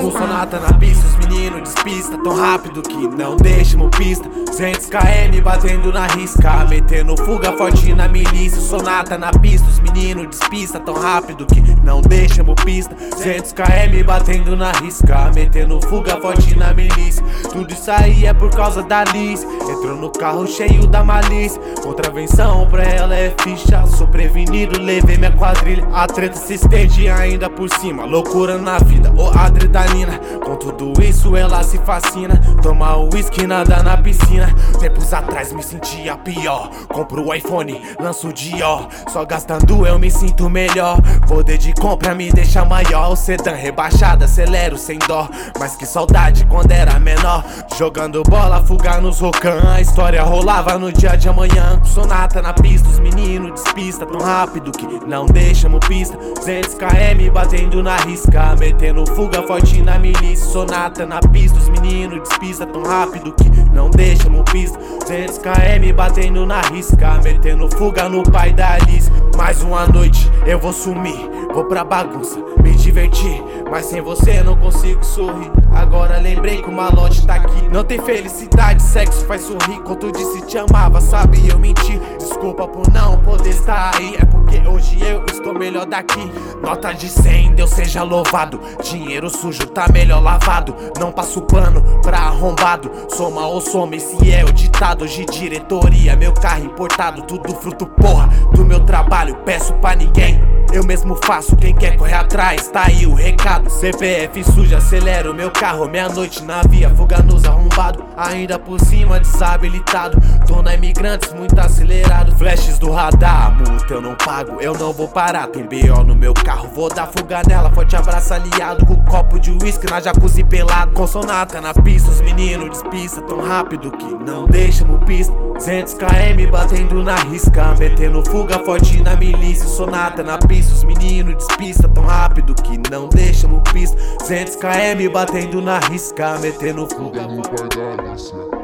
Com sonata na pista, os meninos despista tão rápido que não deixamos pista. 200 km batendo na risca, metendo fuga forte na milícia. Sonata na pista, os meninos despista tão rápido que não deixamos pista. 200 km batendo na risca, metendo fuga forte na milícia. Tudo isso aí é por causa da Liz. Entrou no carro cheio da malícia. Contravenção pra ela é ficha. Sou prevenido, levei minha quadrilha. A treta se estende ainda por cima. Loucura na vida, ô adrenalina. Com tudo isso ela se fascina. Toma uísque, nada na piscina. Tempos atrás me sentia pior. Compro o iPhone, lanço o Dior. Só gastando eu me sinto melhor. Poder de compra me deixa maior. O sedã rebaixado, acelero sem dó. Mas que saudade quando era menor. Jogando bola, fuga nos rocan. A história rolava no dia de amanhã. Com sonata na pista, os meninos despista tão rápido que não deixamos pista. 200 km batendo na risca, metendo fuga forte na milícia. Sonata na pista, os meninos despista tão rápido que não deixamos pista. 200 km batendo na risca, metendo fuga no pai da Alice. Mais uma noite eu vou sumir, vou pra bagunça, me divertir, mas sem você não consigo sorrir. Agora lembrei que o malote tá aqui. Não tem felicidade, sexo faz sorrir. Quando eu disse te amava, sabe, eu menti. Desculpa por não poder estar aí, é porque hoje eu estou melhor daqui. Nota de 100, Deus seja louvado. Dinheiro sujo tá melhor lavado. Não passo pano pra arrombado. Soma ou some, esse é o ditado. Hoje diretoria, meu carro importado. Tudo fruto porra do meu trabalho, peço pra ninguém, eu mesmo faço, quem quer correr atrás, tá aí o recado. CPF suja, acelera o meu carro. Meia-noite na via, fuga nos arrombado. Ainda por cima desabilitado. Tô na Imigrantes, muito acelerado. Flashes do radar, multa eu não pago, eu não vou parar. Tem BO no meu carro, vou dar fuga nela. Forte abraço aliado, com copo de uísque na jacuzzi pelado. Com sonata na pista, os meninos despista tão rápido que não deixamos pista. 200 km batendo na risca, metendo fuga forte na milícia. Sonata na pista, os meninos despista tão rápido que não deixamos pista. 200 km batendo na risca, metendo fuga no pai da Alice.